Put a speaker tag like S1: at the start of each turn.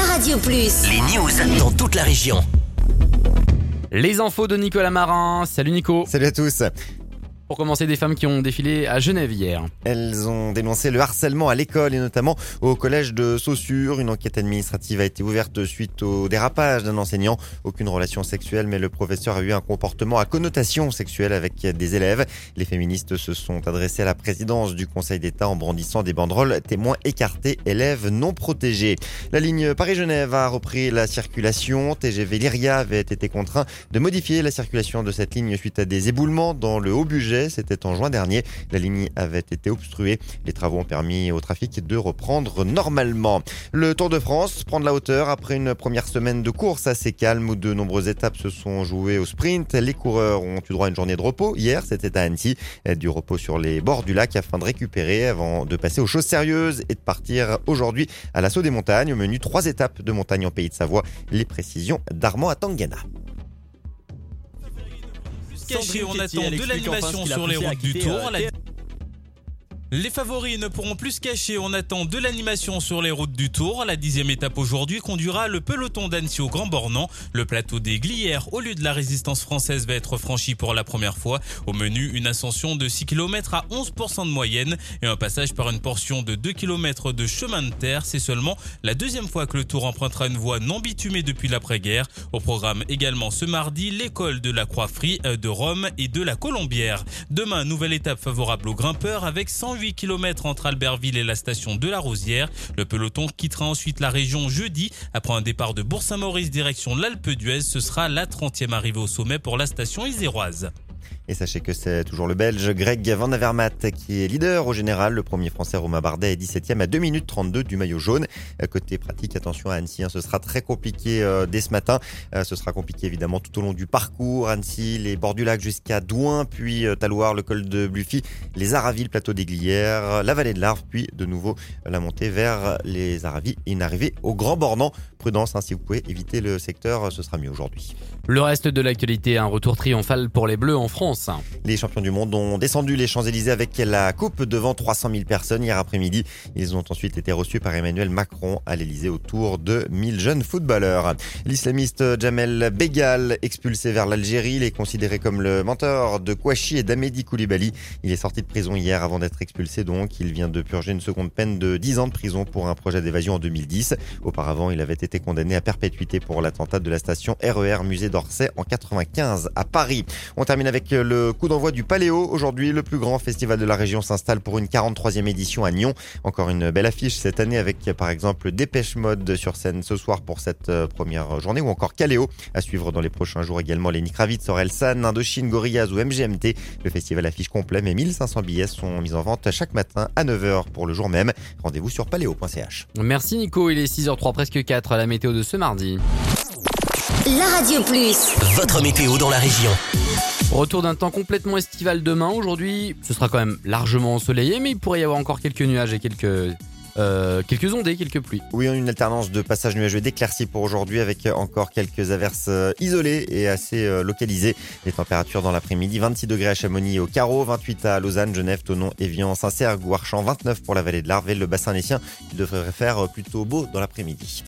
S1: Radio Plus.
S2: Les news dans toute la région.
S3: Les infos de Nicolas Marin. Salut Nico.
S4: Salut à tous.
S3: Pour commencer, des femmes qui ont défilé à Genève hier.
S4: Elles ont dénoncé le harcèlement à l'école et notamment au collège de Saussure. Une enquête administrative a été ouverte suite au dérapage d'un enseignant. Aucune relation sexuelle, mais le professeur a eu un comportement à connotation sexuelle avec des élèves. Les féministes se sont adressées à la présidence du Conseil d'État en brandissant des banderoles témoins écartés, élèves non protégés. La ligne Paris-Genève a repris la circulation. TGV Lyria avait été contraint de modifier la circulation de cette ligne suite à des éboulements dans le Haut-Bugey. C'était en juin dernier. La ligne avait été obstruée. Les travaux ont permis au trafic de reprendre normalement. Le Tour de France prend de la hauteur après une première semaine de course assez calme où de nombreuses étapes se sont jouées au sprint. Les coureurs ont eu droit à une journée de repos. Hier, c'était à Annecy. Du repos sur les bords du lac afin de récupérer avant de passer aux choses sérieuses et de partir aujourd'hui à l'assaut des montagnes. Au menu, 3 étapes de montagne en Pays de Savoie. Les précisions d'Armand Atangana.
S5: Caché, on attend de l'animation sur les routes du Tour. Les favoris ne pourront plus se cacher, on attend de l'animation sur les routes du Tour. La 10e étape aujourd'hui conduira le peloton d'Annecy au Grand Bornand. Le plateau des Glières, au lieu de la résistance française, va être franchi pour la première fois. Au menu, une ascension de 6 km à 11% de moyenne et un passage par une portion de 2 km de chemin de terre. C'est seulement la 2e fois que le Tour empruntera une voie non bitumée depuis l'après-guerre. Au programme également ce mardi, l'école de la Croix-Frie, de Rome et de la Colombière. Demain, nouvelle étape favorable aux grimpeurs avec 108 km entre Albertville et la station de la Rosière. Le peloton quittera ensuite la région jeudi. Après un départ de Bourg-Saint-Maurice direction l'Alpe d'Huez, ce sera la 30e arrivée au sommet pour la station iséroise.
S4: Et sachez que c'est toujours le Belge Greg Van Avermaet qui est leader au général. Le premier français Romain Bardet est 17e à 2 minutes 32 du maillot jaune. Côté pratique, attention à Annecy, ce sera très compliqué dès ce matin. Ce sera compliqué évidemment tout au long du parcours. Annecy, les bords du lac jusqu'à Douin, puis Talouard, le col de Bluffy, les Aravis, le plateau des Glières, la vallée de l'Arve, puis de nouveau la montée vers les Aravis et une arrivée au Grand Bornand. Prudence, si vous pouvez éviter le secteur, ce sera mieux aujourd'hui.
S3: Le reste de l'actualité, un retour triomphal pour les Bleus en France.
S4: Les champions du monde ont descendu les Champs-Élysées avec la coupe devant 300 000 personnes hier après-midi. Ils ont ensuite été reçus par Emmanuel Macron à l'Élysée autour de 1000 jeunes footballeurs. L'islamiste Jamel Begal, expulsé vers l'Algérie, il est considéré comme le mentor de Kouachi et d'Amédi Koulibaly. Il est sorti de prison hier avant d'être expulsé donc. Il vient de purger une seconde peine de 10 ans de prison pour un projet d'évasion en 2010. Auparavant, il avait été condamné à perpétuité pour l'attentat de la station RER Musée d'Orsay en 95 à Paris. On termine avec le coup d'envoi du Paléo. Aujourd'hui, le plus grand festival de la région s'installe pour une 43e édition à Nyon. Encore une belle affiche cette année avec par exemple Dépêche Mode sur scène ce soir pour cette première journée ou encore Caléo. À suivre dans les prochains jours également Lenny Kravitz, Orelsan, Indochine, Gorillaz ou MGMT. Le festival affiche complet mais 1500 billets sont mis en vente chaque matin à 9h pour le jour même. Rendez-vous sur paléo.ch.
S3: Merci Nico, il est 6h03 presque 4 à la météo de ce mardi.
S1: La Radio Plus.
S2: Votre météo dans la région.
S3: Retour d'un temps complètement estival demain. Aujourd'hui, ce sera quand même largement ensoleillé, mais il pourrait y avoir encore quelques nuages et quelques ondées, quelques pluies.
S4: Oui, une alternance de passages nuageux et d'éclaircies pour aujourd'hui avec encore quelques averses isolées et assez localisées. Les températures dans l'après-midi, 26 degrés à Chamonix et au Carreau, 28 à Lausanne, Genève, Thonon, Évian, Saint-Cergue ou Archamps, 29 pour la vallée de l'Arve et le bassin naissien qui devrait faire plutôt beau dans l'après-midi.